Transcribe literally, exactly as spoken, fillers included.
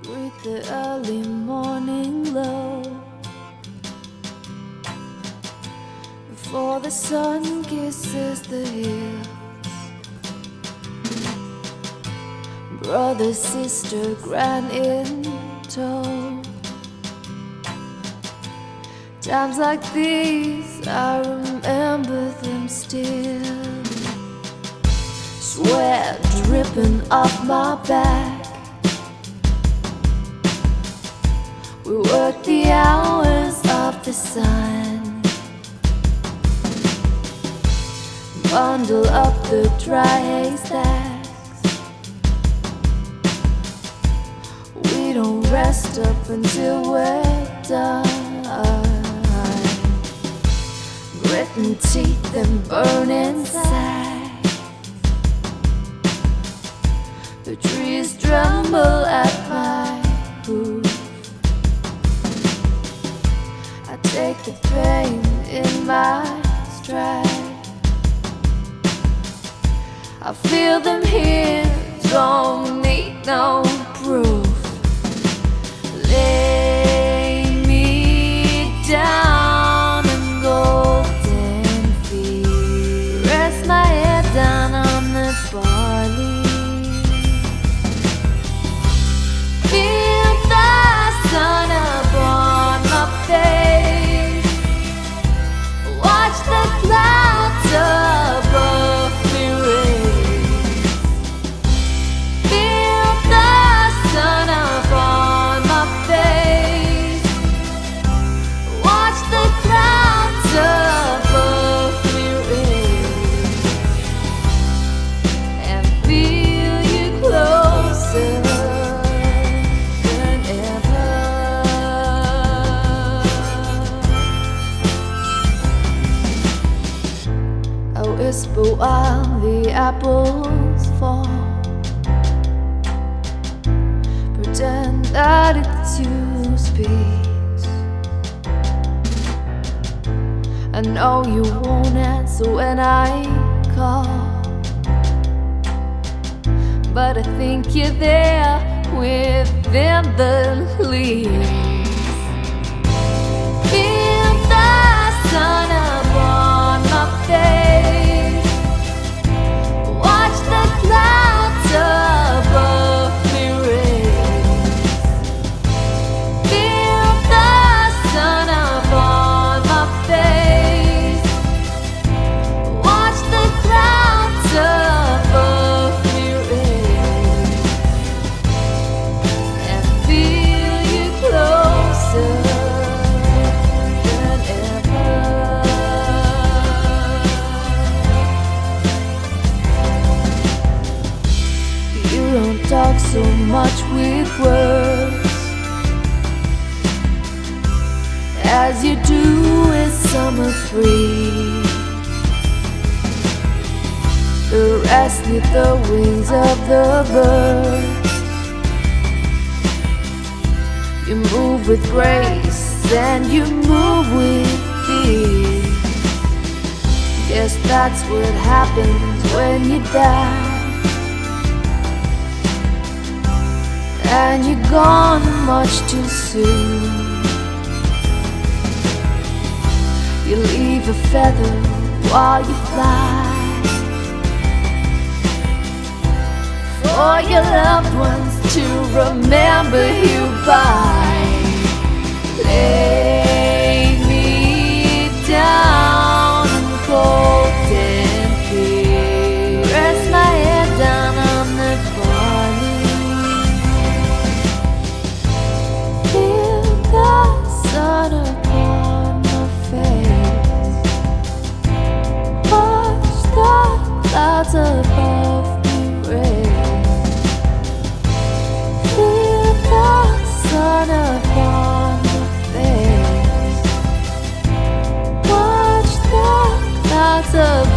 Greet the early morning glow before the sun kisses the hills. Brother, sister, grand in tow. Times like these, I remember them still. Sweat dripping off my back. We work the hours of the sun, bundle up the dry haystacks. We don't rest up until we're done. Gritting teeth and burning sides. The trees tremble at my hoof. I take the pain in my stride. I feel them here, don't need no proof. Lay me down in golden feet. Rest my head down on the barley. Feel the sun upon my face. Watch the clouds above me race. Feel the sun upon my face. Watch the clouds above me race. And feel you closer than ever. I whisper while the apples fall. Pretend that it's you speaks. I know you won't answer when I call, but I think you're there within the leaves. Feel the sun upon my face. Watch the clouds above me race. Feel the sun upon my face. Watch the clouds above me race. And feel you closer than ever. You don't talk so much with words as you do with summer free. The rest need the wings of the birds. You move with grace and you move with ease. Guess that's what happens when you die. And you're gone much too soon. You leave a feather while you fly, for your loved ones to remember you by. Lay me down in golden feet. Rest my head down on the barley. Feel the sun upon my face. Watch the clouds above me race. Feel the sun upon my face. Watch the clouds above